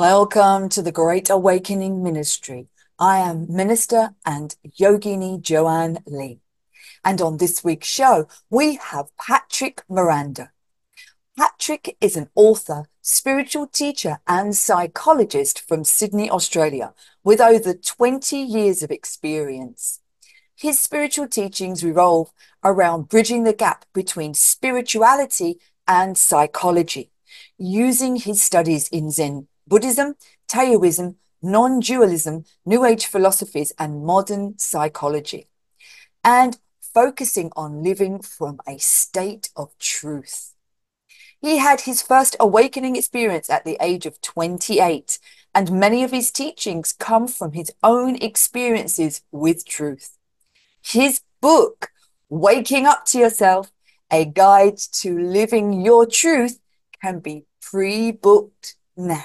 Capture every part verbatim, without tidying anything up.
Welcome to the Great Awakening Ministry. I am Minister and Yogini Joanne Lee. And on this week's show, we have Patrick Miranda. Patrick is an author, spiritual teacher, and psychologist from Sydney, Australia, with over twenty years of experience. His spiritual teachings revolve around bridging the gap between spirituality and psychology, using his studies in Zen Buddhism, Taoism, non-dualism, New Age philosophies, and modern psychology, and focusing on living from a state of truth. He had his first awakening experience at the age of twenty-eight, and many of his teachings come from his own experiences with truth. His book, Waking Up to Yourself, A Guide to Living Your Truth, can be pre-booked now.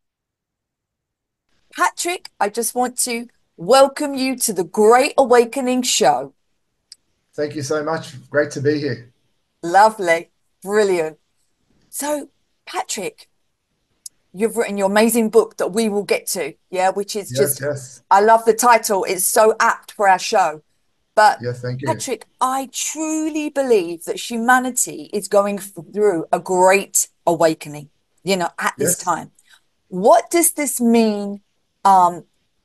Patrick, I just want to welcome you to the Great Awakening Show. Thank you so much. Great to be here. Lovely. Brilliant. So, Patrick, you've written your amazing book that we will get to, yeah, which is Yes, just, yes. I love the title. It's so apt for our show. But Yes, thank you. Patrick, I truly believe that humanity is going through a great awakening, you know, at this Yes. time. What does this mean um,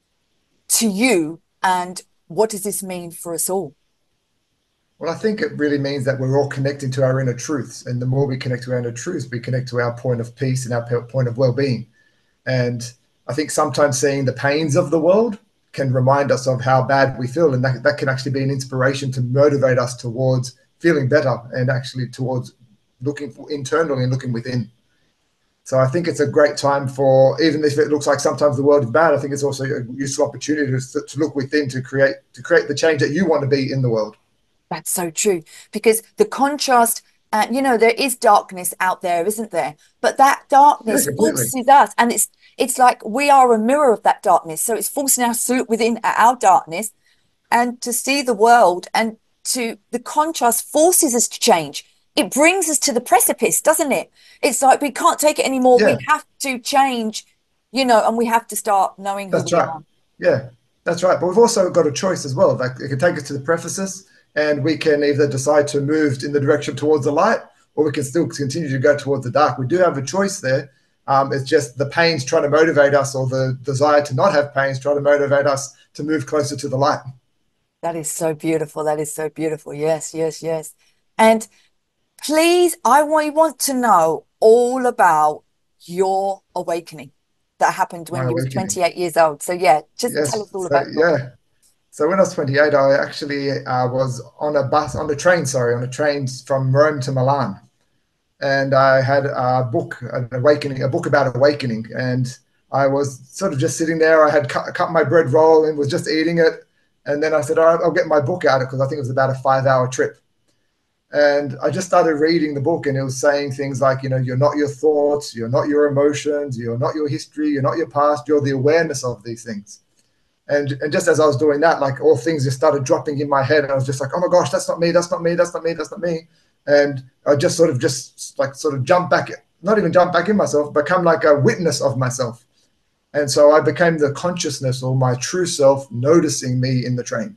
to you, and what does this mean for us all? Well, I think it really means that we're all connecting to our inner truths. And the more we connect to our inner truths, we connect to our point of peace and our pe- point of well-being. And I think sometimes seeing the pains of the world can remind us of how bad we feel. And that, that can actually be an inspiration to motivate us towards feeling better and actually towards looking for internally and looking within. So I think it's a great time for, even if it looks like sometimes the world is bad, I think it's also a useful opportunity to, to look within to create to create the change that you want to be in the world. That's so true, because the contrast, uh, you know, there is darkness out there, isn't there? But that Yeah, darkness completely. forces us, and it's it's like we are a mirror of that darkness. So it's forcing us to look within at our darkness and to see the world, and to the contrast forces us to change. It brings us to the precipice, doesn't it? It's like we can't take it anymore. We Yeah, have to change, you know, and we have to start knowing who that's we right. are. Yeah, that's right. But we've also got a choice as well. Like it can take us to the precipice, and we can either decide to move in the direction towards the light, or we can still continue to go towards the dark. We do have a choice there. Um, it's just the pains trying to motivate us, or the desire to not have pains trying to motivate us to move closer to the light. That is so beautiful. That is so beautiful. Yes, yes, yes. And please, I we want to know all about your awakening that happened My when you was awakening. twenty-eight years old. So yeah, just tell us Yes. all So about your yeah. So when I was twenty-eight, I actually uh, was on a bus, on a train, sorry, on a train from Rome to Milan. And I had a book, an awakening, a book about awakening. And I was sort of just sitting there. I had cut, cut my bread roll and was just eating it. And then I said, all right, I'll get my book out because I think it was about a five hour trip. And I just started reading the book, and it was saying things like, you know, you're not your thoughts, you're not your emotions, you're not your history, you're not your past, you're the awareness of these things. And and just as I was doing that, like all things just started dropping in my head, and I was just like, oh my gosh, that's not me, that's not me, that's not me, that's not me. And I just sort of just like sort of jump back, not even jump back in myself, become like a witness of myself. And so I became the consciousness, or my true self, noticing me in the train.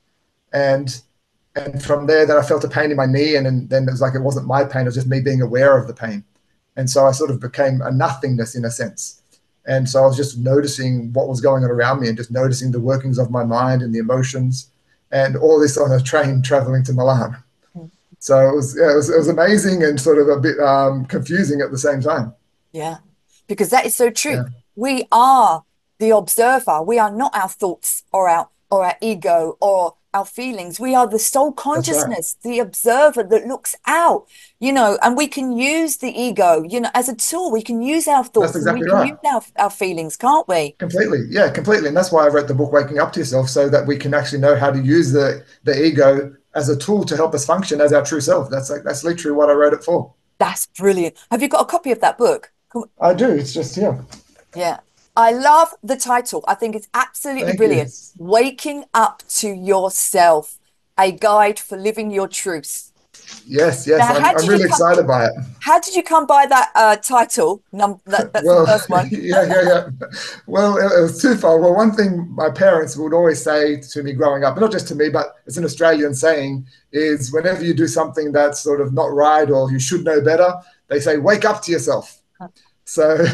And and from there, then I felt a pain in my knee, and, and then it was like it wasn't my pain; it was just me being aware of the pain. And so I sort of became a nothingness in a sense. And so I was just noticing what was going on around me, and just noticing the workings of my mind and the emotions, and all this on a train traveling to Milan. book. So it was, yeah, it was, it was amazing and sort of a bit um, confusing at the same time. Yeah, because that is so true. Yeah, We are the observer. We are not our thoughts or our or our ego or our feelings. We are the soul that's right. consciousness, the observer that looks out, you know, and we can use the ego, you know, as a tool. We can use our That's thoughts and we exactly can right. use our, our feelings, can't we? Completely. Yeah, completely. And that's why I wrote the book Waking Up to Yourself, so that we can actually know how to use the the ego as a tool to help us function as our true self. That's like that's literally what I wrote it for. That's brilliant. Have you got a copy of that book? Come- I do. It's just, yeah. Yeah. I love the title. I think it's absolutely Thank you. brilliant. Waking Up to Yourself, a guide for living your truth. Yes, yes, Now, I'm, how I'm did you really come? excited by it. How did you come by that uh, title? Num that, that's the Well, first one. yeah, yeah, yeah. Well, it, it was twofold. Well, one thing my parents would always say to me growing up, not just to me, but it's an Australian saying, is whenever you do something that's sort of not right or you should know better, they say, wake up to yourself. So,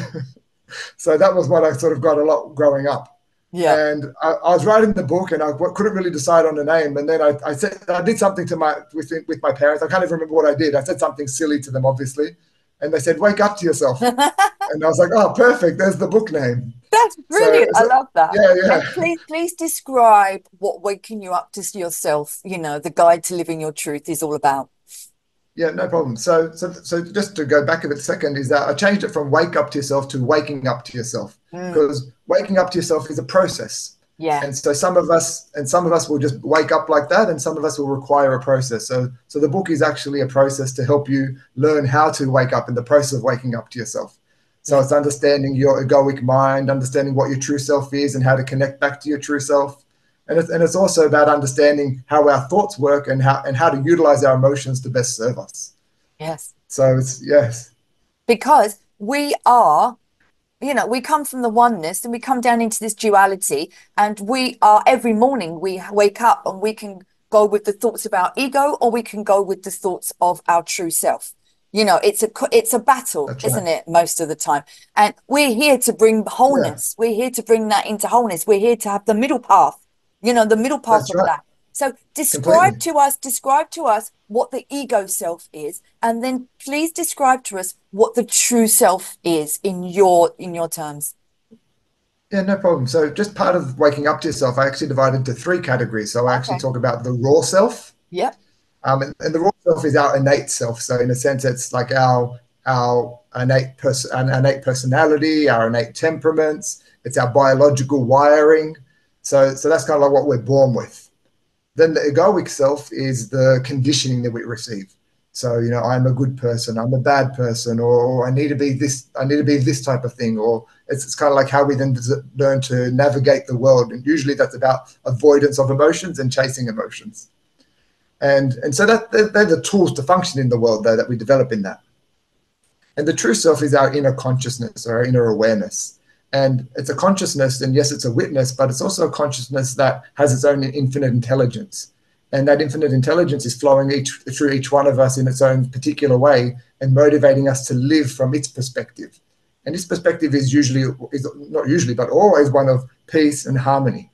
so that was what I sort of got a lot growing up. Yeah. And I, I was writing the book, and I couldn't really decide on the name. And then I, I said I did something to my with with my parents. I can't even remember what I did. I said something silly to them, obviously, and they said, "Wake up to yourself." And I was like, "Oh, perfect! There's the book name." That's So, brilliant. I so love that. yeah, And yeah, please, please describe what waking you up to yourself, you know, the guide to living your truth is all about. yeah, no problem. So, so, so just to go back a bit second is that I changed it from wake up to yourself to waking up to yourself, Mm, because waking up to yourself is a process. yeah. And so some of us and some of us will just wake up like that, and some of us will require a process. So so the book is actually a process to help you learn how to wake up in the process of waking up to yourself. So Yeah. it's understanding your egoic mind, understanding what your true self is and how to connect back to your true self. And it's, and it's also about understanding how our thoughts work and how and how to utilize our emotions to best serve us. Yes. So it's yes. Because we are, you know, we come from the oneness and we come down into this duality, and we are every morning we wake up and we can go with the thoughts of our ego, or we can go with the thoughts of our true self. You know, it's a it's a battle, That's right. isn't it, most of the time? And we're here to bring Yeah, wholeness. We're here to bring that into wholeness. We're here to have the middle path, you know, the middle path that's of right. that. So describe Completely. to us, describe to us what the ego self is, and then please describe to us what the true self is in your in your terms. Yeah, no problem. So just part of waking up to yourself, I actually divided into three categories. So I actually Okay. talk about the raw self, Yep. um, and, and the raw self is our innate self. So in a sense, it's like our our innate pers- an innate personality, our innate temperaments. It's our biological wiring. So so that's kind of like what we're born with. Then the egoic self is the conditioning that we receive. So, you know, I'm a good person, I'm a bad person, or, or I need to be this, I need to be this type of thing. Or it's, it's kind of like how we then learn to navigate the world. And usually that's about avoidance of emotions and chasing emotions. And, and so that they're, they're the tools to function in the world, though, that we develop in that. And the true self is our inner consciousness or our inner awareness. And it's a consciousness, and yes, it's a witness, but it's also a consciousness that has its own infinite intelligence. And that infinite intelligence is flowing each, through each one of us in its own particular way and motivating us to live from its perspective. And its perspective is usually, is not usually, but always one of peace and harmony.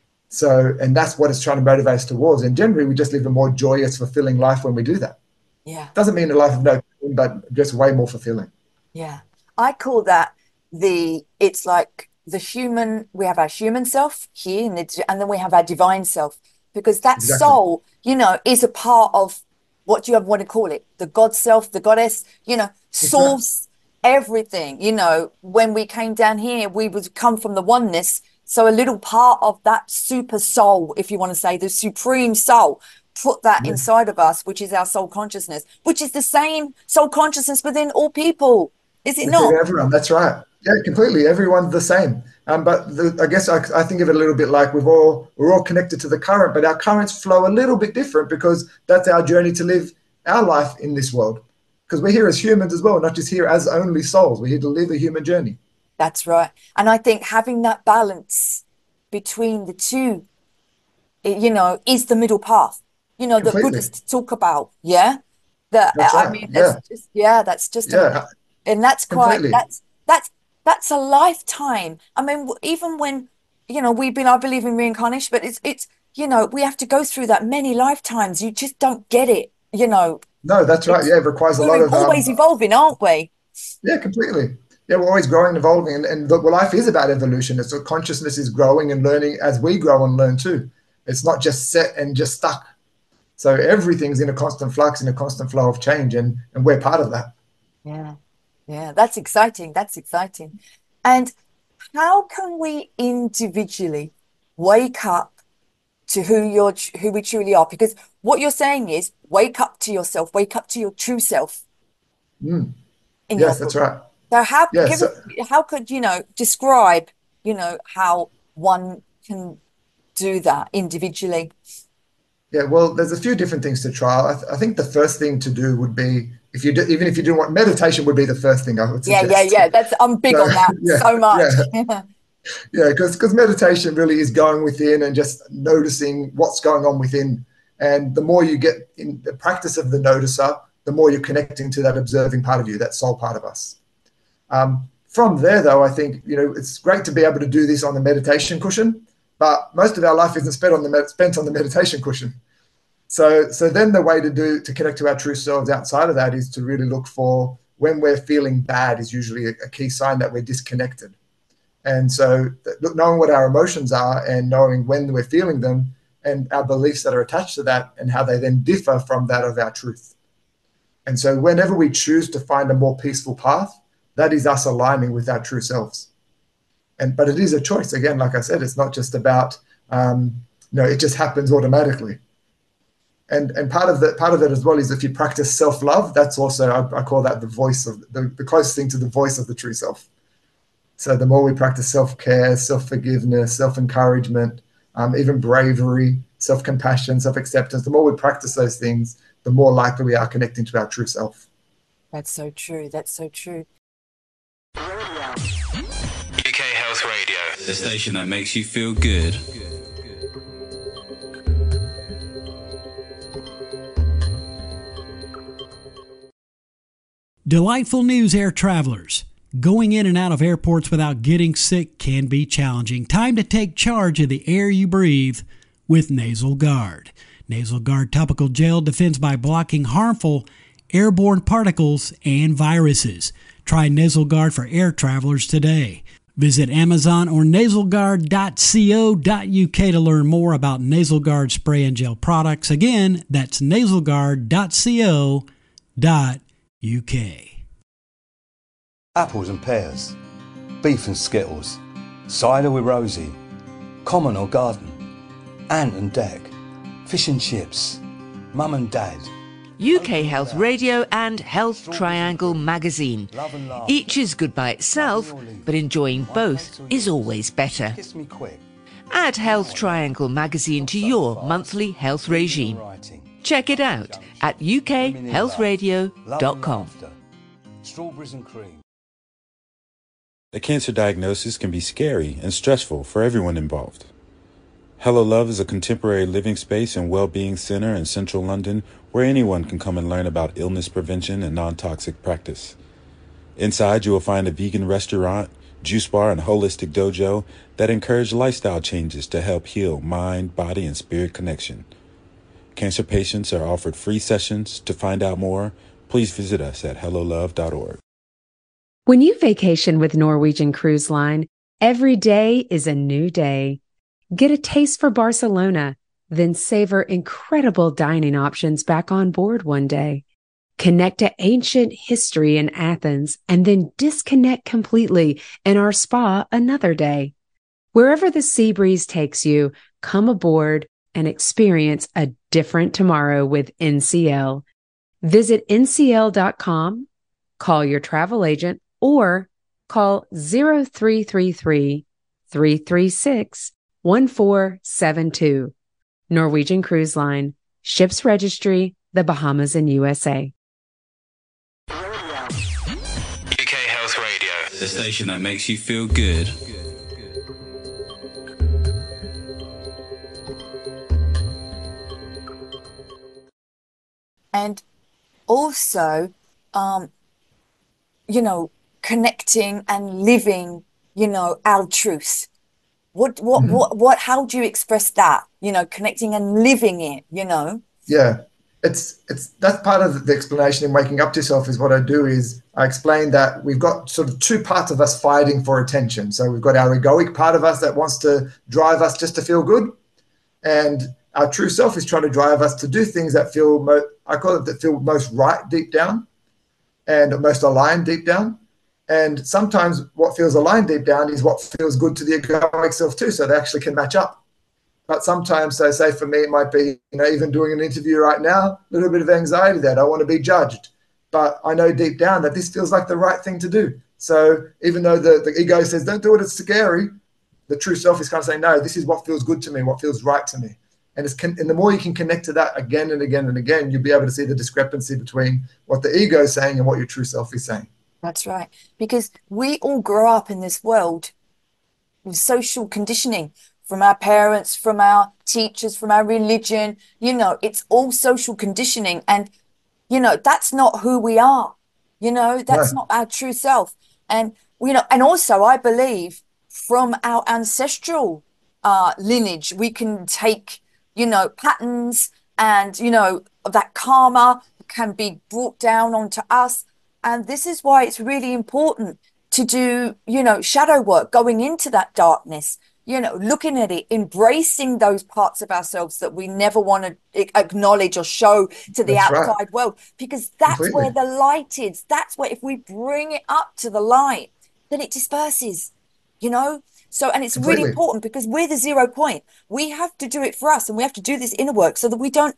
So, and that's what it's trying to motivate us towards. And generally, we just live a more joyous, fulfilling life when we do that. Yeah. Doesn't mean a life of no pain, but just way more fulfilling. Yeah. I call that the, it's like the human, we have our human self here, and, the, and then we have our divine self, because that Exactly. soul, you know, is a part of, what do you want to call it? The God self, the goddess, you know, That's right. source, everything. You know, when we came down here, we would come from the oneness. So a little part of that super soul, if you want to say the supreme soul, put that Yes. inside of us, which is our soul consciousness, which is the same soul consciousness within all people, is it Within not? everyone. That's right. Yeah, completely. Everyone's the same. Um, but the, I guess I, I think of it a little bit like we've all we're all connected to the current, but our currents flow a little bit different because that's our journey to live our life in this world. Because we're here as humans as well, not just here as only souls. We're here to live a human journey. That's right. And I think having that balance between the two, it, you know, is the middle path. You know, that Completely. Buddhists talk about. Yeah. That That's I right. mean, it's Yeah. just yeah, that's just amazing. Yeah. And that's quite Completely. that's that's that's a lifetime. I mean, w- even when, you know, we've been, I believe in reincarnation, but it's it's you know, we have to go through that many lifetimes. You just don't get it, you know. No, that's right. It's Yeah, it requires a lot we're of um always evolving, aren't we? yeah, completely. Yeah, we're always growing and evolving, and, and look, well, life is about evolution. It's so consciousness is growing and learning as we grow and learn too. It's not just set and just stuck. So everything's in a constant flux, in a constant flow of change, and and we're part of that. Yeah. Yeah, that's exciting. That's exciting. And how can we individually wake up to who you're, who we truly are? Because what you're saying is wake up to yourself, wake up to your true self Mm, in your yes, that's book. right. So how Yeah, give so us, how could, you know, describe, you know, how one can do that individually? Yeah, well, there's a few different things to try. I, th- I think the first thing to do would be, if you do, even if you do want meditation, would be the first thing I would Yeah, yeah, suggest. yeah. That's I'm big So, on that yeah, so yeah, much. yeah, because because meditation really is going within and just noticing what's going on within. And the more you get in the practice of the noticer, the more you're connecting to that observing part of you, that soul part of us. Um, from there, though, I think, you know, it's great to be able to do this on the meditation cushion, but most of our life isn't spent on the med- spent on the meditation cushion. So, so then the way to do to connect to our true selves outside of that is to really look for when we're feeling bad is usually a, a key sign that we're disconnected. And so, th- knowing what our emotions are and knowing when we're feeling them and our beliefs that are attached to that and how they then differ from that of our truth. And so, whenever we choose to find a more peaceful path, that is us aligning with our true selves. And but it is a choice. Again, like I said, it's not just about um, you know, it just happens automatically. And and part of that part of it as well is if you practice self-love, that's also I, I call that the voice of the, the closest thing to the voice of the true self. So the more we practice self-care, self-forgiveness, self-encouragement, um, even bravery, self-compassion, self-acceptance, the more we practice those things, the more likely we are connecting to our true self. That's so true. That's so true. U K Health Radio, the station that makes you feel good. Delightful news, air travelers. Going in and out of airports without getting sick can be challenging. Time to take charge of the air you breathe with Nasal Guard. Nasal Guard topical gel defends by blocking harmful airborne particles and viruses. Try Nasal Guard for air travelers today. Visit Amazon or nasal guard dot co dot u k to learn more about Nasal Guard spray and gel products. Again, that's nasal guard dot co dot u k. Apples and pears, beef and skittles, cider with Rosie, common or garden, ant and deck, fish and chips, mum and dad. U K Health Radio and Health Triangle magazine. Each is good by itself, but enjoying both is always better. Kiss me quick. Add Health Triangle magazine to your monthly health regime. Check it out at u k health radio dot com. Strawberries and cream. A cancer diagnosis can be scary and stressful for everyone involved. Hello Love is a contemporary living space and well-being center in central London where anyone can come and learn about illness prevention and non-toxic practice. Inside, you will find a vegan restaurant, juice bar, and holistic dojo that encourage lifestyle changes to help heal mind, body, and spirit connection. Cancer patients are offered free sessions. To find out more, please visit us at hello love dot org. When you vacation with Norwegian Cruise Line, every day is a new day. Get a taste for Barcelona, then savor incredible dining options back on board one day. Connect to ancient history in Athens and then disconnect completely in our spa another day. Wherever the sea breeze takes you, come aboard and experience a different tomorrow with N C L. Visit N C L dot com, call your travel agent, or call zero three three three, three three six, one four seven two. Norwegian Cruise Line, Ships Registry, the Bahamas and U S A. U K Health Radio, the station that makes you feel good. And also, um, you know, connecting and living, you know, our truth. What, what, Mhm. what, what, how do you express that? You know, connecting and living it, you know? Yeah, it's it's that's part of the explanation in Waking Up to Self. Is what I do is I explain that we've got sort of two parts of us fighting for attention. So we've got our egoic part of us that wants to drive us just to feel good, and our true self is trying to drive us to do things that feel mo- I call it that feel most right deep down, and most aligned deep down. And sometimes what feels aligned deep down is what feels good to the egoic self too. So they actually can match up. But sometimes, so say for me, it might be, you know, even doing an interview right now, a little bit of anxiety there. I don't want to be judged. But I know deep down that this feels like the right thing to do. So even though the, the ego says, don't do it, it's scary, the true self is kind of saying, no, this is what feels good to me, what feels right to me. And, it's con- and the more you can connect to that again and again and again, you'll be able to see the discrepancy between what the ego is saying and what your true self is saying. That's right. Because we all grow up in this world with social conditioning from our parents, from our teachers, from our religion. You know, it's all social conditioning. And, you know, that's not who we are. You know, that's No. not our true self. And, you know, and also I believe from our ancestral uh, lineage, we can take, you know, patterns and, you know, that karma can be brought down onto us. And this is why it's really important to do, you know, shadow work, going into that darkness, you know, looking at it, embracing those parts of ourselves that we never want to acknowledge or show to the That's outside right. world, because that's Completely. where the light is. That's where, if we bring it up to the light, then it disperses, you know? So, and it's really Completely. important because we're the zero point. We have to do it for us, and we have to do this inner work so that we don't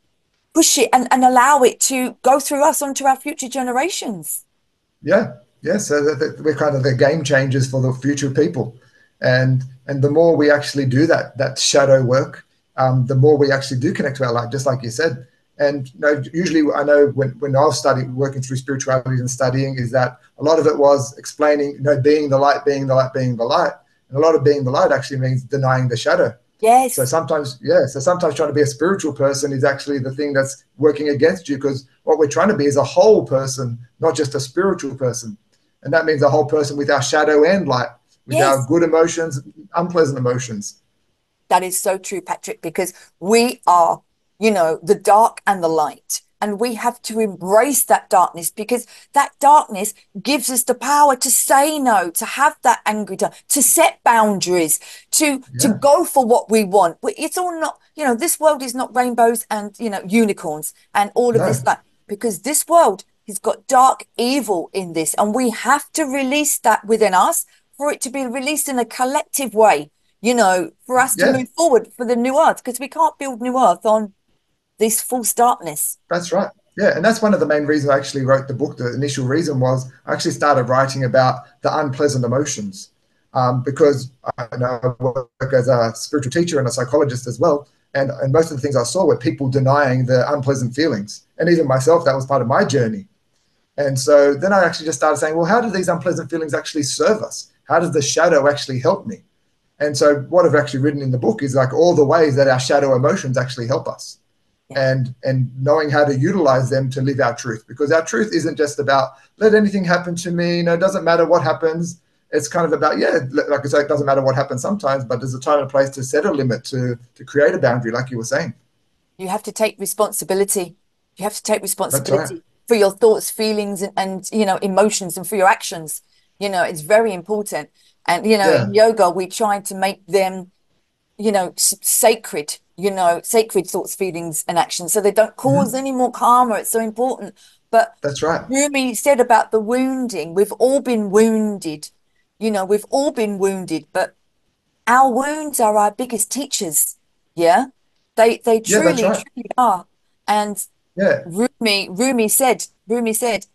push it and, and allow it to go through us onto our future generations. Yeah. Yeah. So that, that we're kind of the game changers for the future people. And and the more we actually do that, that shadow work, um, the more we actually do connect to our light, just like you said. And you know, usually I know when, when I've studied, working through spirituality and studying, is that a lot of it was explaining, you know, being the light, being the light, being the light. And a lot of being the light actually means denying the shadow. Yes. So sometimes, yeah, so sometimes trying to be a spiritual person is actually the thing that's working against you, because what we're trying to be is a whole person, not just a spiritual person. And that means a whole person with our shadow and light, with Yes. our good emotions, unpleasant emotions. That is so true, Patrick, because we are, you know, the dark and the light. And we have to embrace that darkness, because that darkness gives us the power to say no, to have that angry time, to set boundaries, to to Yeah. go for what we want. We- It's all not, you know, this world is not rainbows and, you know, unicorns and all of No. this stuff, because this world has got dark evil in this, and we have to release that within us for it to be released in a collective way, you know, for us to Yeah. move forward for the new earth, because we can't build new earth on this false darkness. That's right. Yeah, and that's one of the main reasons I actually wrote the book. The initial reason was I actually started writing about the unpleasant emotions, um, because I, know I work as a spiritual teacher and a psychologist as well. And, and most of the things I saw were people denying the unpleasant feelings. And even myself, that was part of my journey. And so then I actually just started saying, well, how do these unpleasant feelings actually serve us? How does the shadow actually help me? And so what I've actually written in the book is like all the ways that our shadow emotions actually help us. And and knowing how to utilize them to live our truth, because our truth isn't just about let anything happen to me. You know, it doesn't matter what happens. It's kind of about, yeah, like I say, it doesn't matter what happens sometimes, but there's a time and a place to set a limit, to to create a boundary, like you were saying. You have to take responsibility. You have to take responsibility right. for your thoughts, feelings, and, and, you know, emotions, and for your actions. You know, it's very important. And, you know, Yeah. in yoga, we try to make them, you know, s- sacred, you know, sacred thoughts, feelings, and actions, so they don't cause Mm-hmm. any more karma. It's so important. But That's right. Rumi said about the wounding, we've all been wounded, you know, we've all been wounded, but our wounds are our biggest teachers. Yeah. They, they Yeah, that's truly, right. truly are. And Yeah. Rumi, Rumi said, Rumi said,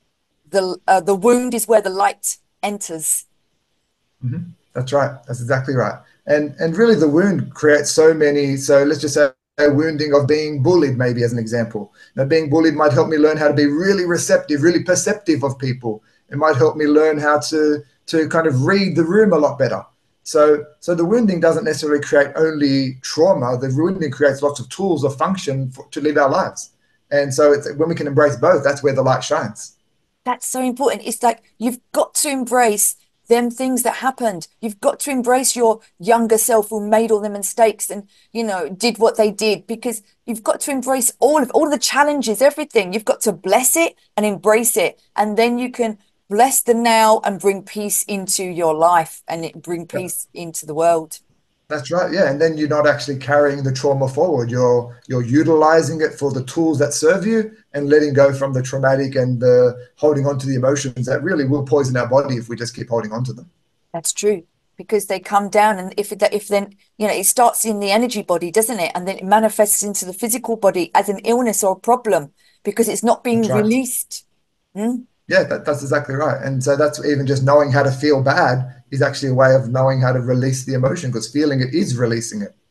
the, uh, the wound is where the light enters. Mm-hmm. That's right. That's exactly right. And and really the wound creates so many. So let's just say a wounding of being bullied, maybe as an example. Now, being bullied might help me learn how to be really receptive, really perceptive of people. It might help me learn how to to kind of read the room a lot better. So so the wounding doesn't necessarily create only trauma. The wounding creates lots of tools of function for, to live our lives. And so it's when we can embrace both, that's where the light shines. That's so important. It's like you've got to embrace them things that happened. You've got to embrace your younger self who made all the mistakes and, you know, did what they did, because you've got to embrace all of all the challenges, everything. You've got to bless it and embrace it. And then you can bless the now and bring peace into your life, and it bring Yep. peace into the world. That's right. Yeah. And then you're not actually carrying the trauma forward. You're you're utilizing it for the tools that serve you, and letting go from the traumatic and the holding on to the emotions that really will poison our body if we just keep holding on to them. That's true, because they come down, and if it, if then, you know, it starts in the energy body, doesn't it? And then it manifests into the physical body as an illness or a problem because it's not being That's right. released. Hmm? Yeah, that, that's exactly right. And so that's even just knowing how to feel bad is actually a way of knowing how to release the emotion, because feeling it is releasing it.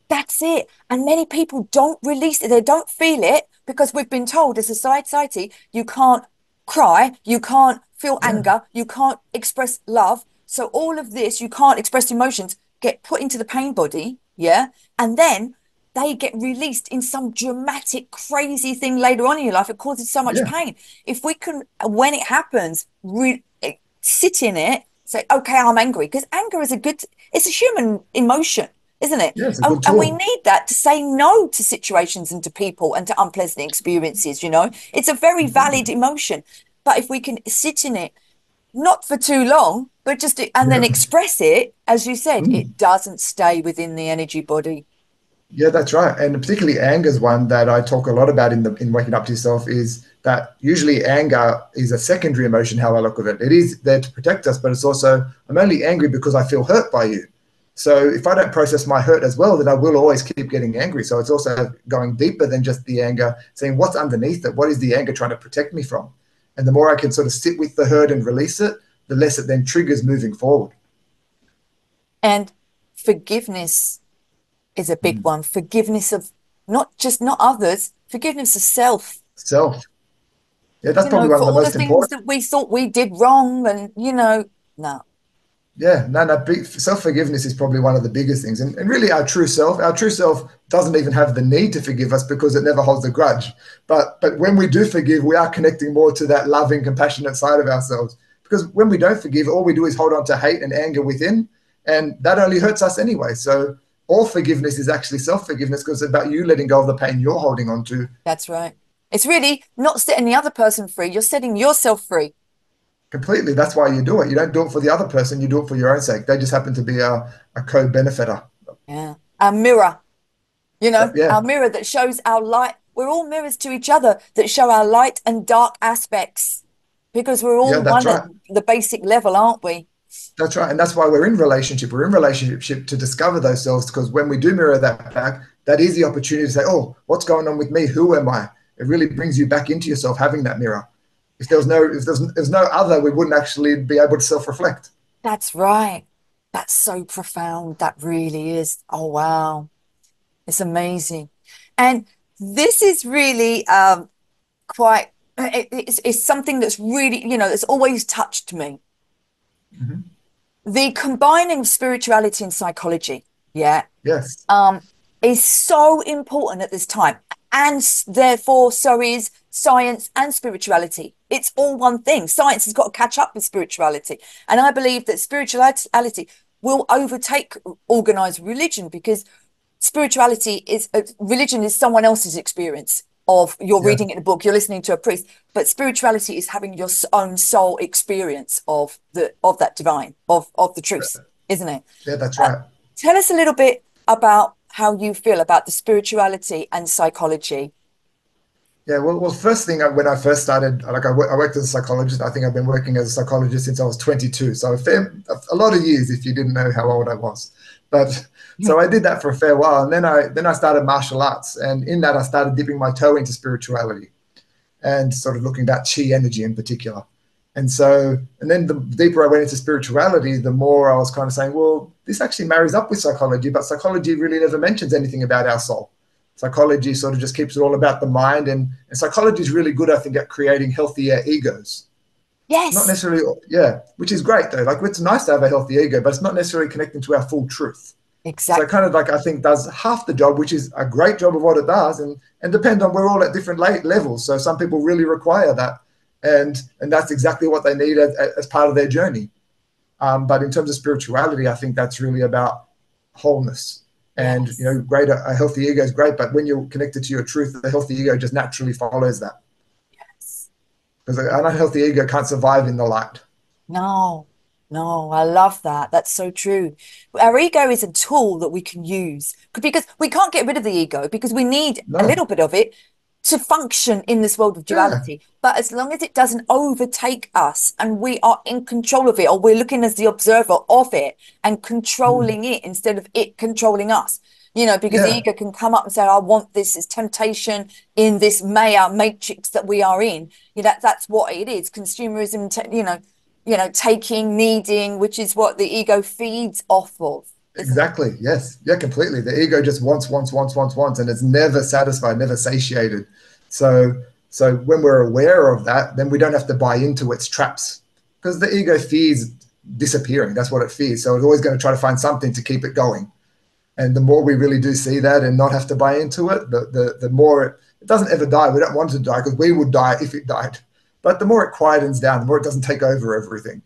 That's it. And many people don't release it. They don't feel it because we've been told as a society, you can't cry, you can't feel Yeah. anger, you can't express love. So all of this, you can't express emotions, get put into the pain body. Yeah. And then they get released in some dramatic, crazy thing later on in your life. It causes so much Yeah. pain. If we can, when it happens, re- sit in it, say, okay, I'm angry, because anger is a good, it's a human emotion, isn't it? Yeah, it's a And, good and we tool. need that to say no to situations and to people and to unpleasant experiences, you know? It's a very valid Completely. emotion. But if we can sit in it, not for too long, but just, and then Yeah. express it, as you said, Mm. it doesn't stay within the energy body. Yeah, that's right. And particularly anger is one that I talk a lot about in the in Waking Up to Yourself, is that usually anger is a secondary emotion, how I look at it. It is there to protect us, but it's also, I'm only angry because I feel hurt by you. So if I don't process my hurt as well, then I will always keep getting angry. So it's also going deeper than just the anger, saying what's underneath it? What is the anger trying to protect me from? And the more I can sort of sit with the hurt and release it, the less it then triggers moving forward. And forgiveness is a big one. Forgiveness of not just not others, forgiveness of self. Self. Yeah, that's You probably know, one for of the all the most things important. that we thought we did wrong, and you know, no. Yeah, no, no. big- Self-forgiveness is probably one of the biggest things. And, and really, our true self, our true self doesn't even have the need to forgive us because it never holds a grudge. But but when we do forgive, we are connecting more to that loving, compassionate side of ourselves. Because when we don't forgive, all we do is hold on to hate and anger within, and that only hurts us anyway. So all forgiveness is actually self-forgiveness because it's about you letting go of the pain you're holding on to. That's right. It's really not setting the other person free. You're setting yourself free. Completely. That's why you do it. You don't do it for the other person. You do it for your own sake. They just happen to be a, a co-benefiter. Yeah. Our mirror, you know, Yeah. our mirror that shows our light. We're all mirrors to each other that show our light and dark aspects because we're Yeah, all that's one at right. the basic level, aren't we? That's right. And that's why we're in relationship. We're in relationship to discover those selves, because when we do mirror that back, that is the opportunity to say, oh, what's going on with me? Who am I? It really brings you back into yourself, having that mirror. If there was no, if there's, there's no other, we wouldn't actually be able to self-reflect. That's right. That's so profound. That really is. Oh, wow. It's amazing. And this is really um, quite, it, it's, it's something that's really, you know, that's always touched me. Mm-hmm. The combining of spirituality and psychology, yeah, Yes. um, is so important at this time. And s- therefore, so is science and spirituality. It's all one thing. Science has got to catch up with spirituality. And I believe that spirituality will overtake organized religion because spirituality is, uh, religion is someone else's experience of, you're Yeah. reading it in a book, you're listening to a priest, but spirituality is having your s- own soul experience of the of that divine, of of the truth, isn't it? Yeah, that's Uh, right. tell us a little bit about how you feel about the spirituality and psychology. Yeah, well, well, first thing, uh, when I first started, like I, wo- I worked as a psychologist. I think I've been working as a psychologist since I was twenty-two. So a, fair, a lot of years, if you didn't know how old I was. But so I did that for a fair while, and then I then I started martial arts, and in that I started dipping my toe into spirituality, and sort of looking at chi energy in particular. And so, and then the deeper I went into spirituality, the more I was kind of saying, well, this actually marries up with psychology, but psychology really never mentions anything about our soul. Psychology sort of just keeps it all about the mind, and, and psychology is really good, I think, at creating healthier egos. Not Yes, necessarily, yeah, which is great though. Like, it's nice to have a healthy ego, but it's not necessarily connecting to our full truth. So it exactly. kind of, like, I think does half the job, which is a great job of what it does, and and depend on, we're all at different la- levels. So some people really require that, and and that's exactly what they need as, as part of their journey. Um, but in terms of spirituality, I think that's really about wholeness. And you Yes. know, greater a healthy ego is great, but when you're connected to your truth, the healthy ego just naturally follows that. Yes. Because an unhealthy ego can't survive in the light. No, no, I love that. That's so true. Our ego is a tool that we can use because we can't get rid of the ego because we need a No, little bit of it to function in this world of yeah, duality. But as long as it doesn't overtake us and we are in control of it, or we're looking as the observer of it and mm, controlling it instead of it controlling us, you know, because the yeah, ego can come up and say, I want this, is temptation in this Maya matrix that we are in. You know, that, that's what it is. Consumerism, te- you know, you know, taking, needing, which is what the ego feeds off of. Exactly. It? Yes. Yeah, completely. The ego just wants, wants, wants, wants, wants, and it's never satisfied, never satiated. So, so when we're aware of that, then we don't have to buy into its traps, because the ego fears disappearing. That's what it fears. So it's always going to try to find something to keep it going. And the more we really do see that and not have to buy into it, the the, the more it, it doesn't ever die. We don't want it to die, because we would die if it died. But the more it quietens down, the more it doesn't take over everything.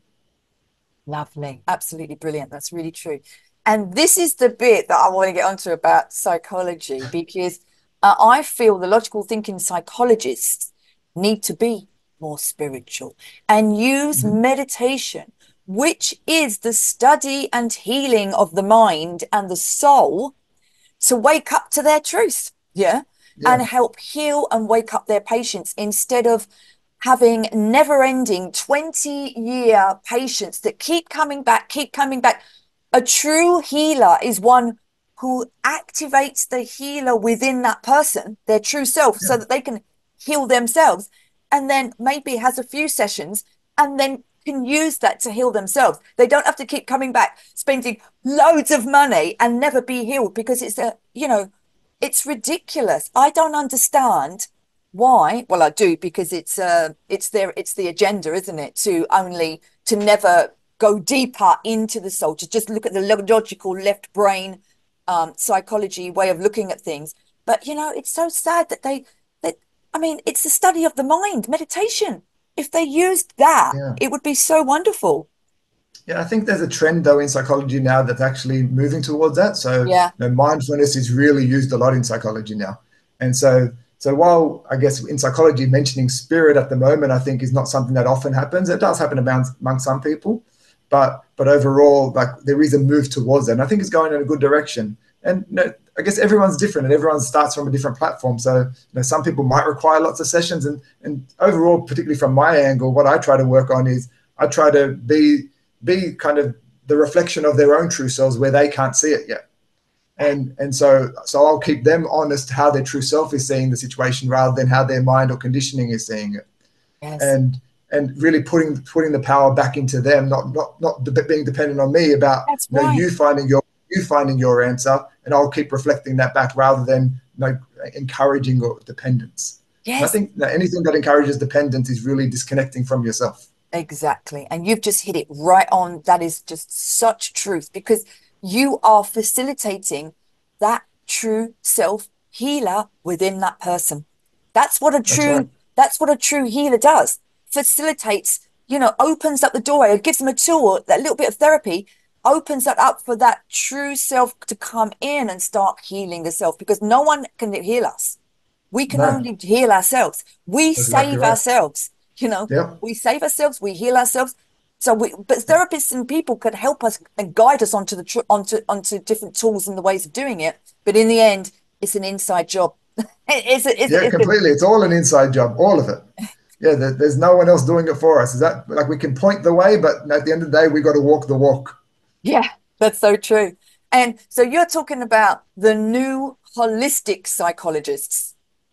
Lovely. Absolutely brilliant. That's really true. And this is the bit that I want to get onto about psychology, because uh, I feel the logical thinking psychologists need to be more spiritual and use mm-hmm. meditation, which is the study and healing of the mind and the soul, to wake up to their truth. Yeah. yeah. And help heal and wake up their patients, instead of having never-ending twenty-year patients that keep coming back, keep coming back. A true healer is one who activates the healer within that person, their true self, yeah. so that they can heal themselves, and then maybe has a few sessions and then can use that to heal themselves. They don't have to keep coming back, spending loads of money and never be healed, because it's a, you know, it's ridiculous. I don't understand why. Well, I do, because it's uh it's their it's the agenda, isn't it, to only to never go deeper into the soul, to just look at the logical left brain um psychology way of looking at things. But you know, it's so sad that they that I mean, it's the study of the mind, meditation. If they used that, yeah. it would be so wonderful. Yeah, I think there's a trend though in psychology now that's actually moving towards that. So yeah. you know, mindfulness is really used a lot in psychology now. And so So while I guess in psychology mentioning spirit at the moment, I think is not something that often happens. It does happen among, among some people, but but overall, like there is a move towards it, and I think it's going in a good direction. And you know, I guess everyone's different, and everyone starts from a different platform. So you know, some people might require lots of sessions, and and overall, particularly from my angle, what I try to work on is I try to be be kind of the reflection of their own true selves where they can't see it yet. And and so so I'll keep them honest how their true self is seeing the situation, rather than how their mind or conditioning is seeing it. Yes. And and really putting putting the power back into them, not not not being dependent on me about That's you know, right. you finding your you finding your answer, and I'll keep reflecting that back, rather than you know, encouraging or dependence. Yes. And I think that anything that encourages dependence is really disconnecting from yourself. Exactly. And you've just hit it right on. That is just such truth, because you are facilitating that true self healer within that person. That's what a true, that's, right. that's what a true healer does. Facilitates, you know, opens up the doorway. It gives them a tool, that little bit of therapy opens that up for that true self to come in and start healing the self, because no one can heal us. We can no. only heal ourselves. We that's save exactly right. ourselves, you know, yep. we save ourselves, we heal ourselves. So we, but therapists and people could help us and guide us onto the tr- onto onto different tools and the ways of doing it. But in the end, it's an inside job. it's, it's, yeah, it's, completely. It's all an inside job, all of it. Yeah, there, there's no one else doing it for us. Is that like we can point the way, but at the end of the day, we got to walk the walk. Yeah, that's so true. And so you're talking about the new holistic psychologists.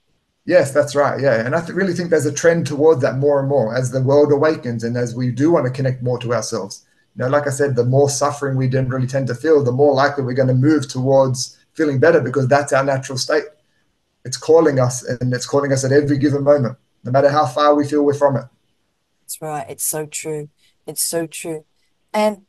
Yes, that's right. Yeah. And I th- really think there's a trend towards that more and more as the world awakens, and as we do want to connect more to ourselves. You know, like I said, the more suffering we generally tend to feel, the more likely we're going to move towards feeling better, because that's our natural state. It's calling us, and it's calling us at every given moment, no matter how far we feel we're from it. That's right. It's so true. It's so true. And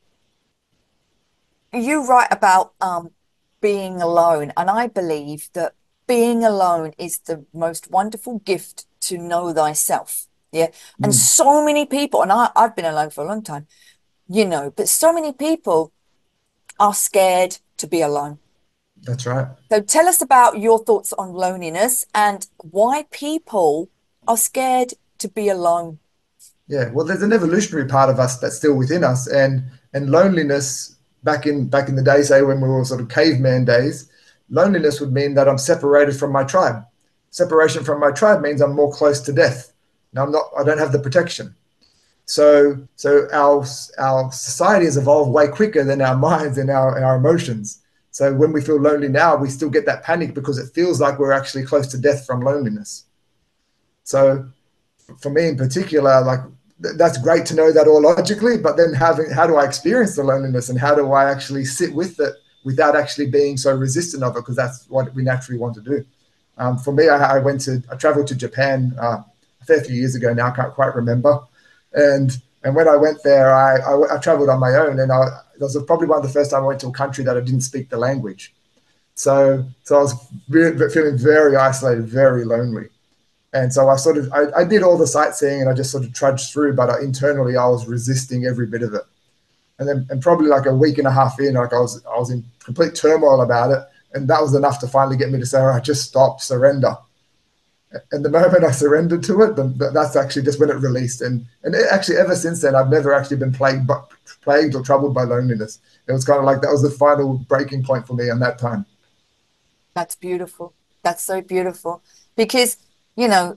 you write about um, being alone, and I believe that being alone is the most wonderful gift to know thyself. Yeah. And mm. so many people, and I, I've been alone for a long time, you know, but so many people are scared to be alone. That's right. So tell us about your thoughts on loneliness and why people are scared to be alone. Yeah. Well, there's an evolutionary part of us that's still within us, and, and loneliness back in, back in the day, say when we were sort of caveman days, loneliness would mean that I'm separated from my tribe. Separation from my tribe means I'm more close to death. Now I'm not, I don't have the protection. So, so our, our society has evolved way quicker than our minds and our, our emotions. So when we feel lonely now, we still get that panic because it feels like we're actually close to death from loneliness. So for me in particular, like th- that's great to know that all logically, but then having, how do I experience the loneliness, and how do I actually sit with it without actually being so resistant of it, because that's what we naturally want to do. Um, for me, I, I went to, I traveled to Japan uh, a fair few years ago now, I can't quite remember. And and when I went there, I, I, I traveled on my own, and I, it was probably one of the first time I went to a country that I didn't speak the language. So, so I was re- feeling very isolated, very lonely. And so I sort of, I, I did all the sightseeing and I just sort of trudged through, but I, internally I was resisting every bit of it. And then, and probably like a week and a half in, like I was, I was in complete turmoil about it. And that was enough to finally get me to say, all right, just stop, surrender. And the moment I surrendered to it, then that's actually just when it released. And and it actually, ever since then, I've never actually been plagued, but plagued or troubled by loneliness. It was kind of like that was the final breaking point for me in that time. That's beautiful. That's so beautiful. Because, you know,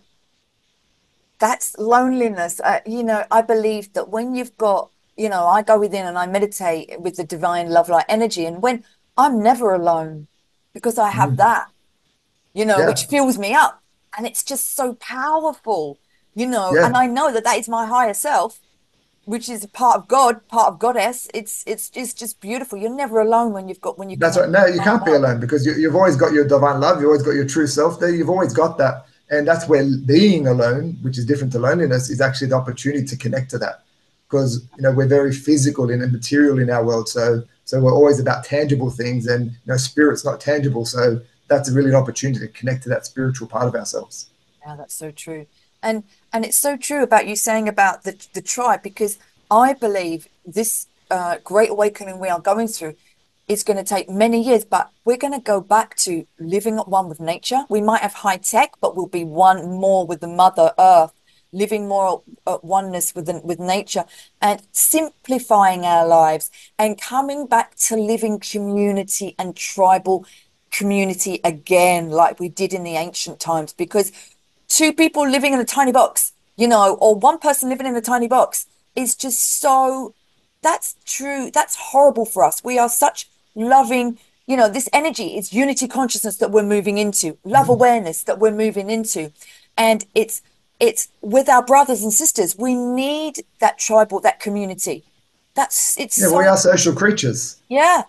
that's loneliness. Uh, you know, I believe that when you've got, you know, I go within and I meditate with the divine love light energy. And when I'm never alone, because I have mm. that, you know, yeah. which fills me up. And it's just so powerful, you know, yeah. and I know that that is my higher self, which is a part of God, part of Goddess. It's it's just just beautiful. You're never alone when you've got when you. That's right. No, you can't be alone, because you, you've always got your divine love. You've always got your true self there. You've always got that, and that's where being alone, which is different to loneliness, is actually the opportunity to connect to that, because you know we're very physical and material in our world. So so we're always about tangible things, and you know spirit's not tangible. So that's really an opportunity to connect to that spiritual part of ourselves. Yeah, that's so true. And and it's so true about you saying about the, the tribe, because I believe this uh, great awakening we are going through is going to take many years, but we're going to go back to living at one with nature. We might have high tech, but we'll be one more with the Mother Earth, living more at oneness with, the, with nature, and simplifying our lives and coming back to living community and tribal community again, like we did in the ancient times. Because two people living in a tiny box, you know, or one person living in a tiny box is just so, that's true. That's horrible for us. We are such loving, you know, this energy is unity consciousness that we're moving into, love awareness that we're moving into. And it's, it's with our brothers and sisters. We need that tribal, that community. That's, it's yeah, so, we are social creatures. Yeah.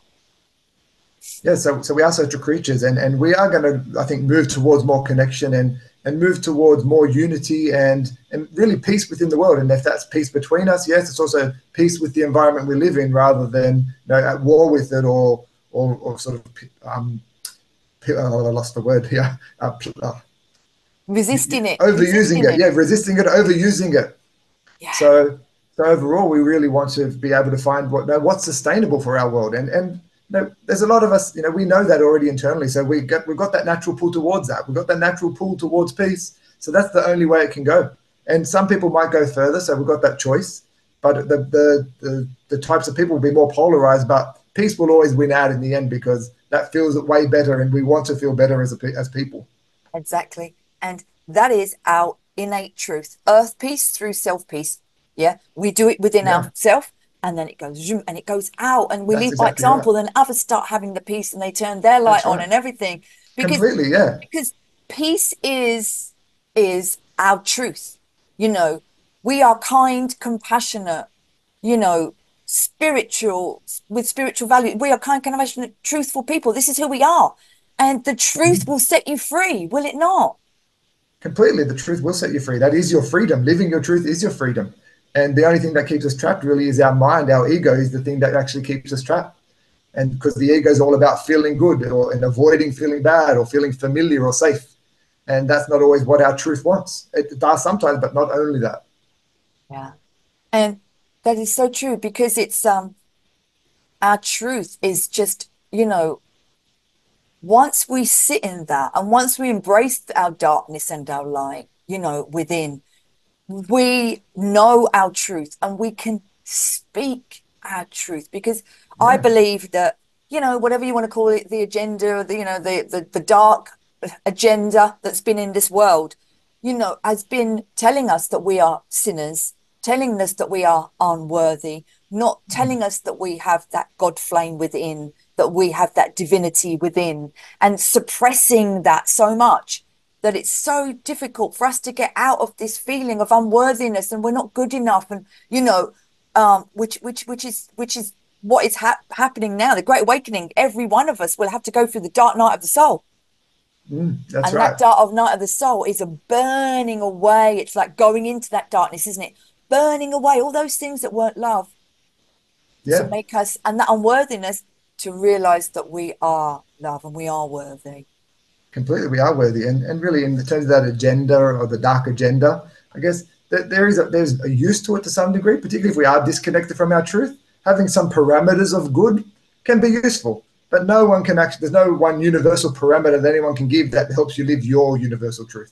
Yeah, so so we are social creatures, and, and we are going to, I think, move towards more connection and, and move towards more unity and, and really peace within the world. And if that's peace between us, yes, it's also peace with the environment we live in, rather than you know, at war with it or or, or sort of, um, oh, I lost the word here. Uh, uh, resisting it. Overusing resisting it. it. Yeah, resisting it, overusing it. Yeah. So so overall, we really want to be able to find what no, what's sustainable for our world. And and No, there's a lot of us, you know, we know that already internally. So we get, we've got that natural pull towards that. We've got that natural pull towards peace. So that's the only way it can go. And some people might go further. So we've got that choice. But the the the, the types of people will be more polarized. But peace will always win out in the end, because that feels way better. And we want to feel better as a, as people. Exactly. And that is our innate truth. Earth peace through self peace. Yeah. We do it within Yeah. ourselves. And then it goes zoom and it goes out, and we That's lead by exactly example. right. Then others start having the peace, and they turn their light That's on right. and everything. Because, Completely, yeah. Because peace is is our truth. You know, we are kind, compassionate. You know, spiritual with spiritual value. We are kind, compassionate, truthful people. This is who we are, and the truth will set you free. Will it not? Completely, the truth will set you free. That is your freedom. Living your truth is your freedom. And the only thing that keeps us trapped really is our mind. Our ego is the thing that actually keeps us trapped. And because the ego is all about feeling good or and avoiding feeling bad or feeling familiar or safe. And that's not always what our truth wants. It does sometimes, but not only that. Yeah. And that is so true, because it's um our truth is just, you know, once we sit in that and once we embrace our darkness and our light, you know, within, we know our truth and we can speak our truth. Because yeah. I believe that, you know, whatever you want to call it, the agenda, the, you know, the, the, the dark agenda that's been in this world, you know, has been telling us that we are sinners, telling us that we are unworthy, not telling us that we have that God flame within, that we have that divinity within, and suppressing that so much that it's so difficult for us to get out of this feeling of unworthiness and we're not good enough. And, you know, um, which, which, which is, which is what is hap- happening now, the Great Awakening. Every one of us will have to go through the dark night of the soul. Mm, that's and right. that dark of night of the soul is a burning away. It's like going into that darkness, isn't it? Burning away all those things that weren't love. Yeah. To make us, and that unworthiness, to realize that we are love and we are worthy. Completely, we are worthy. And and really, in terms of that agenda or the dark agenda, I guess that there is a, there's a use to it to some degree, particularly if we are disconnected from our truth. Having some parameters of good can be useful, but no one can actually, there's no one universal parameter that anyone can give that helps you live your universal truth.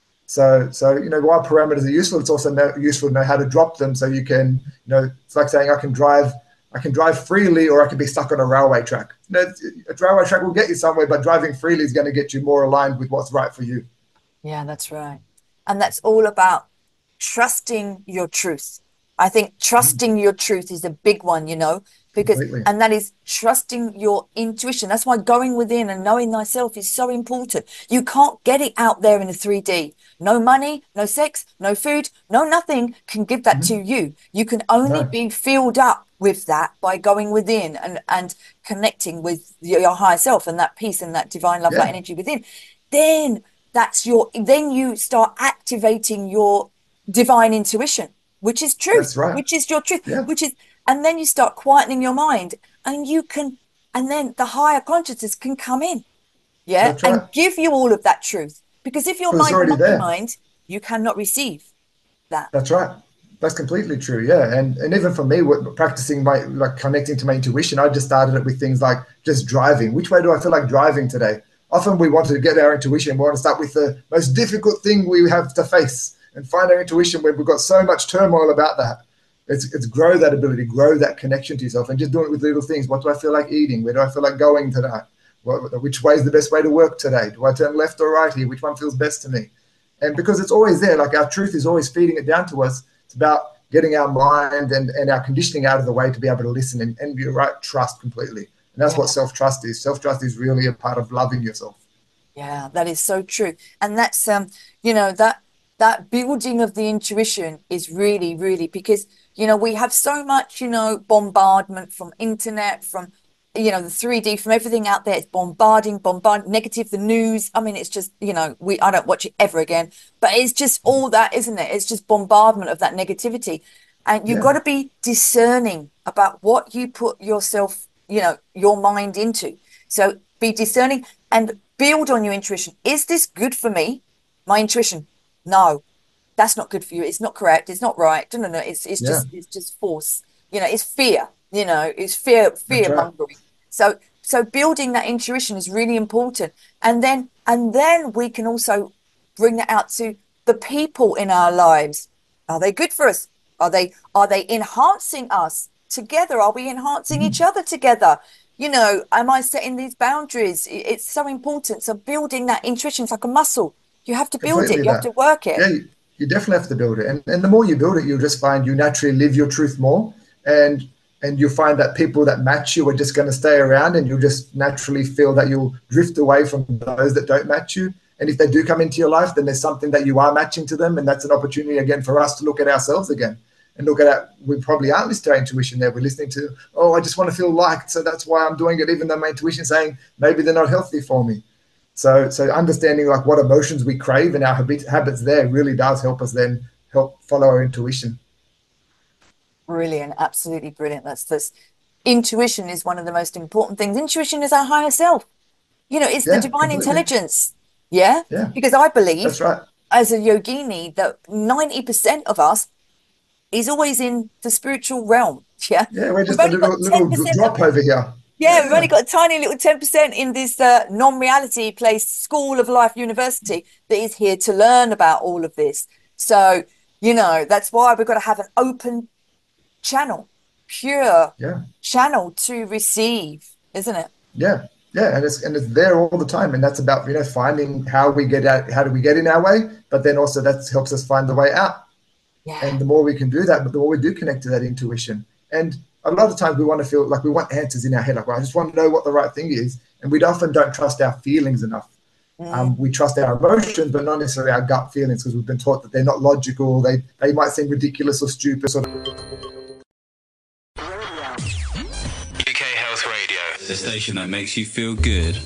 So, so you know, while parameters are useful, it's also know, useful to know how to drop them so you can, you know, it's like saying I can drive, I can drive freely, or I can be stuck on a railway track. You know, a railway track will get you somewhere, but driving freely is going to get you more aligned with what's right for you. Yeah, that's right. And that's all about trusting your truth. I think trusting your truth is a big one, you know, because, Completely. and that is trusting your intuition. That's why going within and knowing thyself is so important. You can't get it out there in the three D. No money, no sex, no food, no nothing can give that Mm-hmm. to you. You can only No. be filled up with that by going within and, and connecting with your, your higher self and that peace and that divine love, Yeah. light energy within. Then that's your, then you start activating your divine intuition, which is truth, That's right. which is your truth, Yeah. which is, and then you start quietening your mind and you can, and then the higher consciousness can come in, yeah, That's right. and give you all of that truth. Because if your Well, it's mind is already monkey there. mind, you cannot receive that. That's right. That's completely true. Yeah. And and even for me, what, practicing my, like connecting to my intuition, I just started it with things like just driving. Which way do I feel like driving today? Often we want to get our intuition. We want to start with the most difficult thing we have to face and find our intuition when we've got so much turmoil about that. It's, it's grow that ability, grow that connection to yourself, and just doing it with little things. What do I feel like eating? Where do I feel like going today? What, which way is the best way to work today? Do I turn left or right here? Which one feels best to me? And because it's always there, like our truth is always feeding it down to us. It's about getting our mind and, and our conditioning out of the way to be able to listen and, and you're right, trust completely. And that's Yeah. what self-trust is. Self-trust is really a part of loving yourself. Yeah, that is so true. And that's, um, you know, that, that building of the intuition is really, really, because, you know, we have so much, you know, bombardment from internet, from, you know, the three D, from everything out there. It's bombarding, bombarding, negative, the news. I mean, it's just, you know, we, I don't watch it ever again, but it's just all that, isn't it? It's just bombardment of that negativity. And you've Yeah. got to be discerning about what you put yourself, you know, your mind into. So be discerning and build on your intuition. Is this good for me? My intuition? No, that's not good for you. It's not correct. It's not right. No, no, no. It's it's Yeah. just it's just force. You know, it's fear. You know, it's fear fear right. mongering. So so building that intuition is really important. And then and then we can also bring that out to the people in our lives. Are they good for us? Are they are they enhancing us together? Are we enhancing Mm-hmm. each other together? You know, am I setting these boundaries? It- It's so important. So building that intuition is like a muscle. You have to build Completely it. You have that. to work it. Yeah, you, you definitely have to build it. And, and the more you build it, you'll just find you naturally live your truth more. And and you'll find that people that match you are just going to stay around, and you'll just naturally feel that you'll drift away from those that don't match you. And if they do come into your life, then there's something that you are matching to them. And that's an opportunity, again, for us to look at ourselves again and look at it. We probably aren't listening to our intuition there. We're listening to, oh, I just want to feel liked, so that's why I'm doing it, even though my intuition is saying maybe they're not healthy for me. So, so understanding like what emotions we crave and our habit, habits there really does help us then help follow our intuition. Brilliant. Absolutely brilliant. That's this. Intuition is one of the most important things. Intuition is our higher self. You know, it's Yeah, the divine completely. intelligence. Yeah. Yeah. Because I believe That's right. as a yogini that ninety percent of us is always in the spiritual realm. Yeah. Yeah, we're just We've a only little, got little ten percent drop of it. over here. Yeah, we've only got a tiny little ten percent in this uh, non-reality place, School of Life University, that is here to learn about all of this. So, you know, that's why we've got to have an open channel, pure Yeah. channel to receive, isn't it? Yeah, yeah, and it's and it's there all the time, and that's about, you know, finding how we get out, how do we get in our way, but then also that helps us find the way out. Yeah. And the more we can do that, the more we do connect to that intuition. And a lot of times we want to feel like we want answers in our head, like, well, I just want to know what the right thing is, and we often don't trust our feelings enough. Mm. Um, we trust our emotions, but not necessarily our gut feelings, because we've been taught that they're not logical. They they might seem ridiculous or stupid. Sort of. the station that makes you feel good.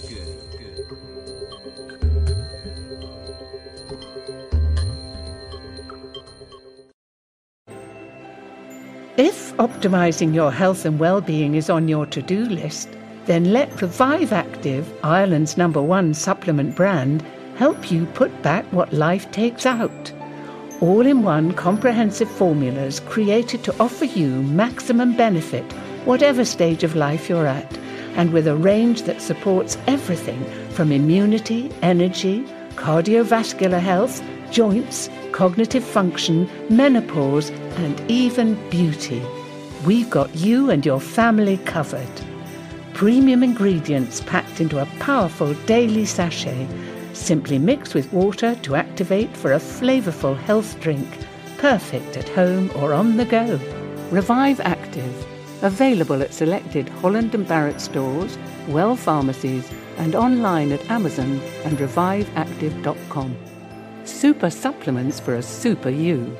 If optimising your health and well-being is on your to-do list, then let Revive Active, Ireland's number one supplement brand, help you put back what life takes out. All-in-one comprehensive formulas created to offer you maximum benefit, whatever stage of life you're at, and with a range that supports everything from immunity, energy, cardiovascular health, joints, cognitive function, menopause, and even beauty. We've got you and your family covered. Premium ingredients packed into a powerful daily sachet. Simply mix with water to activate for a flavourful health drink. Perfect at home or on the go. Revive Active. Available at selected Holland and Barrett stores, Well pharmacies, and online at Amazon and revive active dot com. Super supplements for a super you.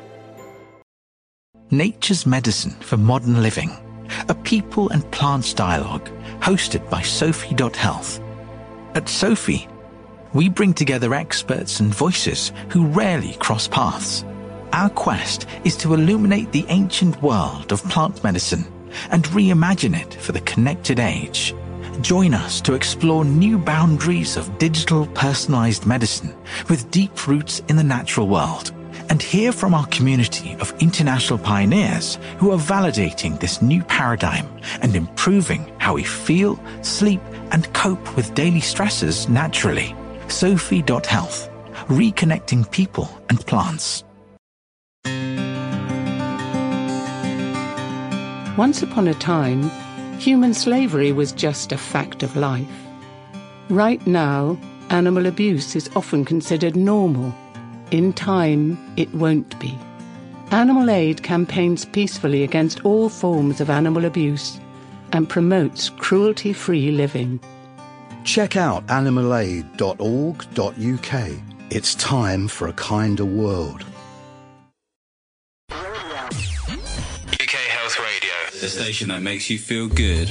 Nature's Medicine for Modern Living, a people and plants dialogue hosted by Sophie Health. At Sophie, we bring together experts and voices who rarely cross paths. Our quest is to illuminate the ancient world of plant medicine and reimagine it for the connected age. Join us to explore new boundaries of digital personalized medicine with deep roots in the natural world, and hear from our community of international pioneers who are validating this new paradigm and improving how we feel, sleep, and cope with daily stresses naturally. Sophie Health, reconnecting people and plants. Once upon a time, human slavery was just a fact of life. Right now, animal abuse is often considered normal. In time, it won't be. Animal Aid campaigns peacefully against all forms of animal abuse and promotes cruelty-free living. Check out animal aid dot org dot U K. It's time for a kinder world. U K Health Radio, the station that makes you feel good.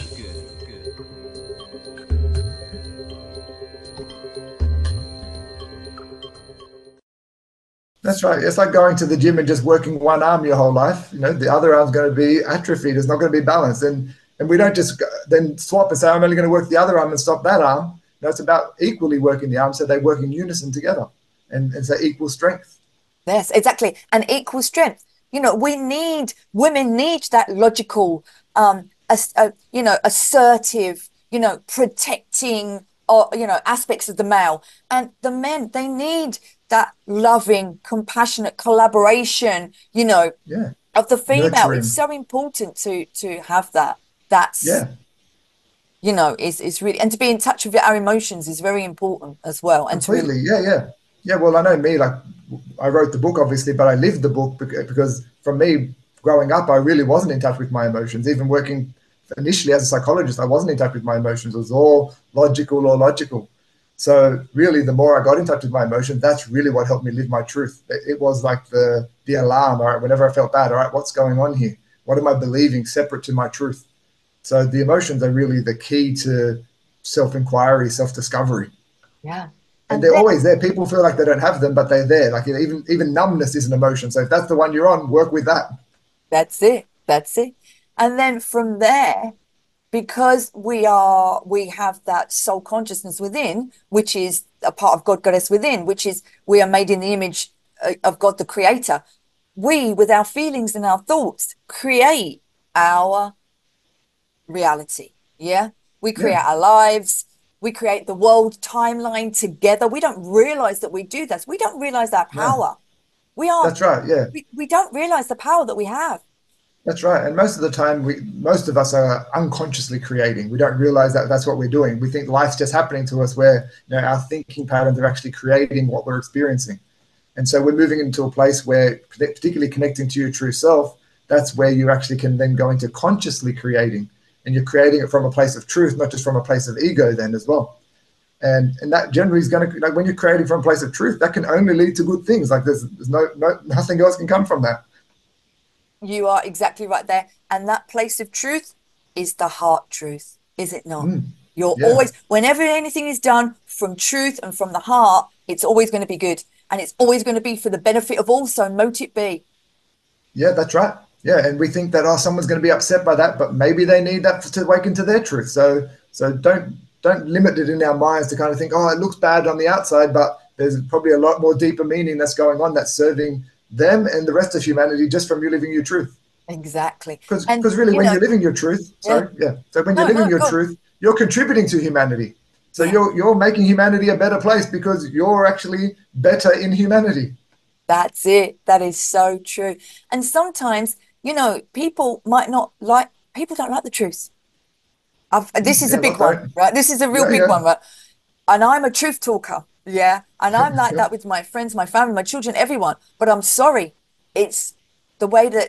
That's right. It's like going to the gym and just working one arm your whole life. You know, the other arm's going to be atrophied. It's not going to be balanced. And and we don't just then swap and say, I'm only going to work the other arm and stop that arm. No, it's about equally working the arm so they work in unison together. And it's an equal strength. Yes, exactly. And equal strength. You know, we need, women need that logical, um, as, uh, you know, assertive, you know, protecting, or, you know, aspects of the male. And the men, they need that loving, compassionate collaboration, you know, yeah. of the female. Nurturing. It's so important to to have that. That's, yeah. you know, is is really, and to be in touch with our emotions is very important as well. And Completely, to, yeah, yeah. Yeah, well, I know me, like, I wrote the book, obviously, but I lived the book because for me, growing up, I really wasn't in touch with my emotions. Even working initially as a psychologist, I wasn't in touch with my emotions. It was all logical or logical. So really, the more I got in touch with my emotions, that's really what helped me live my truth. It was like the the alarm, all right, whenever I felt bad, all right, what's going on here? What am I believing separate to my truth? So the emotions are really the key to self-inquiry, self-discovery. Yeah. And, and they're then, always there. People feel like they don't have them, but they're there. Like, you know, even even numbness is an emotion. So if that's the one you're on, work with that. That's it. That's it. And then from there, because we are, we have that soul consciousness within, which is a part of God, Goddess within, which is we are made in the image of God, the Creator. We, with our feelings and our thoughts, create our reality. Yeah. We create yeah. our lives. We create the world timeline together. We don't realize that we do this. We don't realize our power. Yeah. We are. That's right. Yeah. We, we don't realize the power that we have. That's right. And most of the time, we most of us are unconsciously creating. We don't realize that that's what we're doing. We think life's just happening to us where, you know, our thinking patterns are actually creating what we're experiencing. And so we're moving into a place where, particularly connecting to your true self, that's where you actually can then go into consciously creating. And you're creating it from a place of truth, not just from a place of ego then as well. And and that generally is going to, like, when you're creating from a place of truth, that can only lead to good things. Like there's, there's no, no, nothing else can come from that. You are exactly right there. And that place of truth is the heart truth. is it not? Mm. You're Yeah. always, whenever anything is done from truth and from the heart, it's always going to be good. And it's always going to be for the benefit of all. So mote it be. Yeah, that's right. Yeah, and we think that, oh, someone's going to be upset by that, but maybe they need that to wake into their truth. So so don't don't limit it in our minds to kind of think, oh, it looks bad on the outside, but there's probably a lot more deeper meaning that's going on that's serving them and the rest of humanity just from you living your truth. Exactly. Because And, really, you when know, you're living your truth, sorry, yeah. So when you're No, living no, your go on. truth, you're contributing to humanity. So Yeah. you're you're making humanity a better place because you're actually better in humanity. That's it. That is so true. And sometimes, you know, people might not like, people don't like the truth. I've, this is Yeah, a big like one, right? This is a real Yeah, big yeah. one, right? And I'm a truth talker, yeah. And I'm like Yeah. that with my friends, my family, my children, everyone. But I'm sorry, it's the way that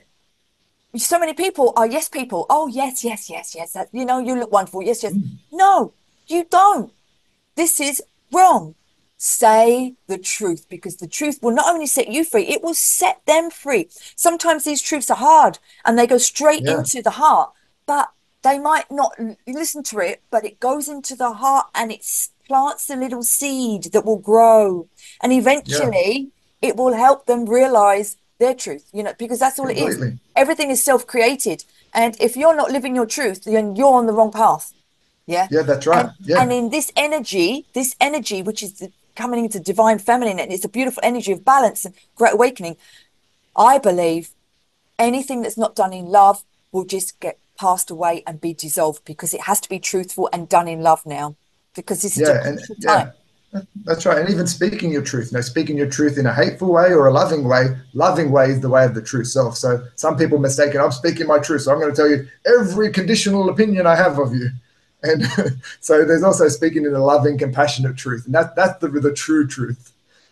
so many people are yes people. Oh, yes, yes, yes, yes. That, you know, you look wonderful. Yes, yes. No, you don't. This is wrong. Say the truth, because the truth will not only set you free, it will set them free. Sometimes these truths are hard and they go straight Yeah. into the heart, but they might not l- listen to it, but it goes into the heart and it s- plants a little seed that will grow. And eventually it will help them realize their truth, you know, because that's all it is. Completely. Everything is self-created. And if you're not living your truth, then you're on the wrong path. Yeah. Yeah, that's right. And, Yeah. and in this energy, this energy, which is the, coming into divine feminine, and it's a beautiful energy of balance and great awakening. I believe anything that's not done in love will just get passed away and be dissolved, because it has to be truthful and done in love now, because this is Yeah, a and crucial yeah, time. that- that's right. And even speaking your truth, you know, speaking your truth in a hateful way or a loving way, loving way is the way of the true self. So some people mistake it. I'm speaking my truth, so I'm going to tell you every conditional opinion I have of you. And so there's also speaking in a loving, compassionate truth, and that that's the the true truth.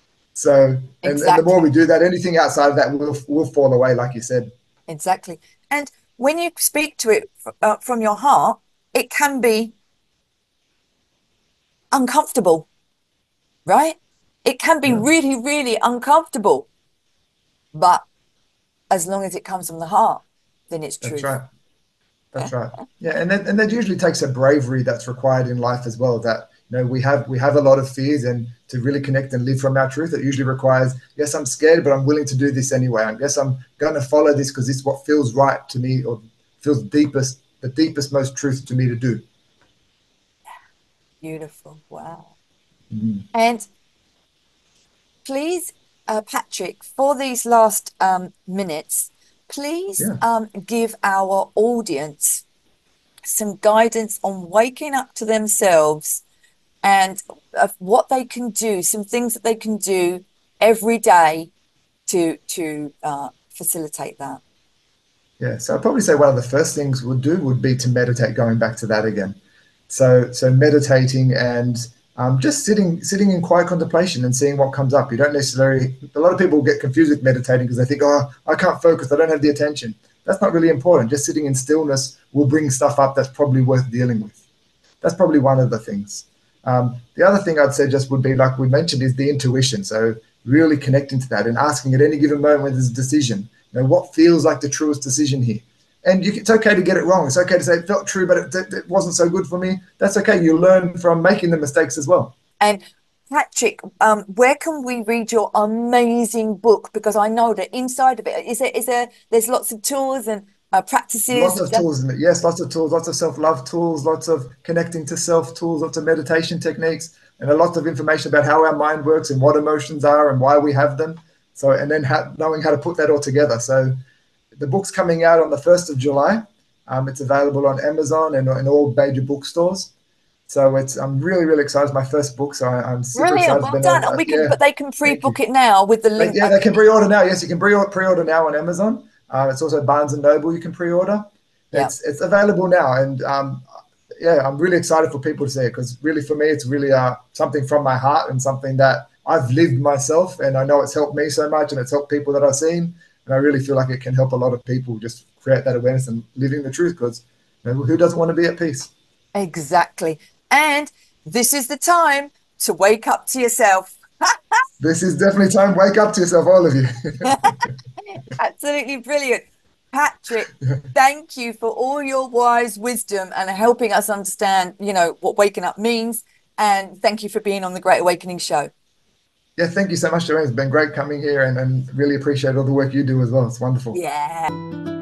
So and, and the more we do that, anything outside of that will will fall away, like you said. Exactly. And when you speak to it f- uh, from your heart, it can be uncomfortable, right? It can be Yeah. really, really uncomfortable. But as long as it comes from the heart, then it's That's truth. right. That's right. Yeah, and that, and that usually takes a bravery that's required in life as well. That you know we have we have a lot of fears, and to really connect and live from our truth, it usually requires, yes, I'm scared, but I'm willing to do this anyway. And yes, I'm going to follow this because this is what feels right to me, or feels deepest, the deepest, most truth to me to do. Beautiful. Wow. Mhm. And please, uh, Patrick, for these last um, minutes, please Yeah. um, give our audience some guidance on waking up to themselves and of what they can do, some things that they can do every day to to uh, facilitate that. Yeah, so I'd probably say one of the first things we'll do would be to meditate, going back to that again. So so meditating and um, just sitting sitting in quiet contemplation and seeing what comes up. You don't necessarily, a lot of people get confused with meditating because they think, oh, I can't focus, I don't have the attention. That's not really important. Just sitting in stillness will bring stuff up that's probably worth dealing with. That's probably one of the things. Um, the other thing I'd say just would be, like we mentioned, is the intuition. So really connecting to that and asking at any given moment when there's a decision, you know, what feels like the truest decision here? And you, it's okay to get it wrong. It's okay to say it felt true, but it, it, it wasn't so good for me. That's okay. You learn from making the mistakes as well. And Patrick, um, where can we read your amazing book? Because I know that inside of it, is there, is there, there's lots of tools and uh, practices. Lots of tools in it. Yes, lots of tools, lots of self-love tools, lots of connecting to self tools, lots of meditation techniques, and a lot of information about how our mind works and what emotions are and why we have them. So, and then how, knowing how to put that all together. So the book's coming out on the first of July. Um, it's available on Amazon and in all major bookstores. So it's, I'm really, really excited. It's my first book, so I, I'm super Brilliant, excited. well Been done. on- And we can, yeah. but they can pre-book it now with the They- link. yeah, they can pre-order now. Yes, you can pre-order, pre-order now on Amazon. Uh, it's also Barnes and Noble. You can pre-order. Yeah. It's it's available now, and um, yeah, I'm really excited for people to see it, because really for me, it's really uh, something from my heart and something that I've lived myself, and I know it's helped me so much, and it's helped people that I've seen, and I really feel like it can help a lot of people just create that awareness and living the truth. Because you know, who doesn't want to be at peace? Exactly. And this is the time to wake up to yourself. This is definitely time. Wake up to yourself, all of you. Absolutely brilliant. Patrick, thank you for all your wise wisdom and helping us understand, you know, what waking up means. And thank you for being on the Great Awakening Show. Yeah, thank you so much, Joanne. It's been great coming here, and, and really appreciate all the work you do as well. It's wonderful. Yeah.